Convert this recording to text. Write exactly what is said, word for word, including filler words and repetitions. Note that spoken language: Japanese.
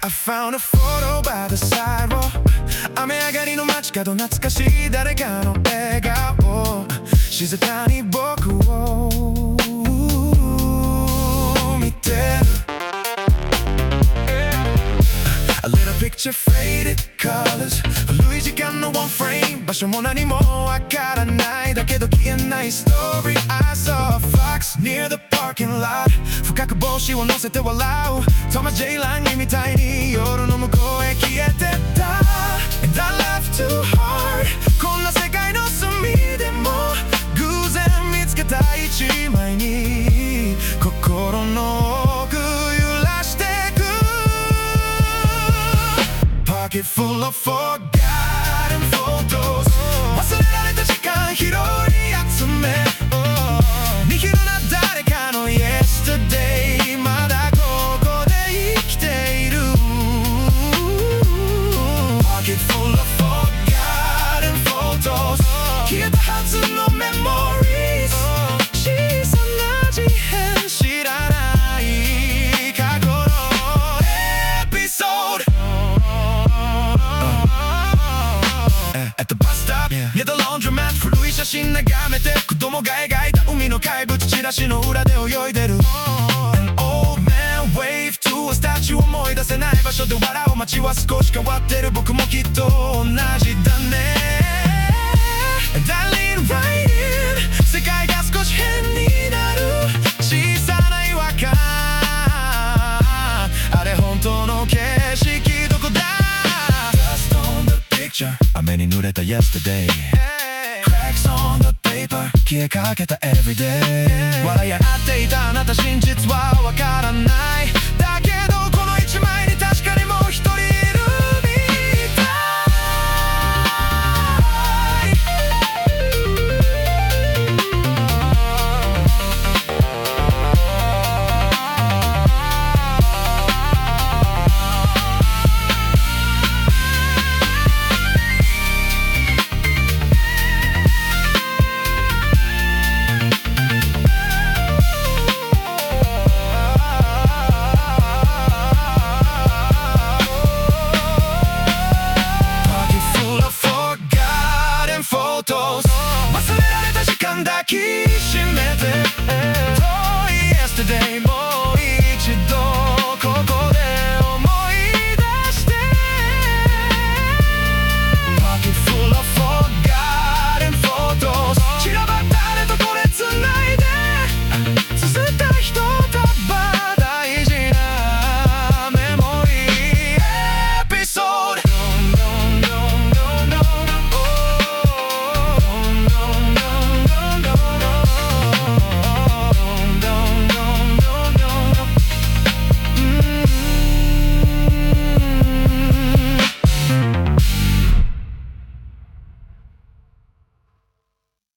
I found a photo by the sidewalk 雨上がりの街角懐かしい誰かの笑顔静かに僕を見てる A little picture faded colors 古い時間の one frame 場所も何もわからないだけど消えないストーリー I saw a fox near the parking lot 深く帽子を乗せて笑うトマ・ジェイ・ランギみたいに夜の向こうへ消えてた And I laughed too hard こんな世界の隅でも偶然見つけた一枚に心の奥揺らしてく Pocket full of forgotten photos 忘れられた時間拾い集め見切るな誰かの Yesterday まだここで生きている Pocket full of forgotten photos 消えたはずの Memories 小さな事変知らない過去のエピソード At the bus stop near the laundromat 古い写真眺めて子供が描いた海の怪物チラシの裏で泳いでる An old man waved to a statue 思い出せない場所で笑う街は少し変わってる僕もきっと同じだね And I lean right in 世界が少し変になる小さな違和感あれ本当の景色どこだ Dust on the picture 雨に濡れた Yesterday Cracks on the paper 消えかけた Everyday 笑い合っていたあなた真実はわからない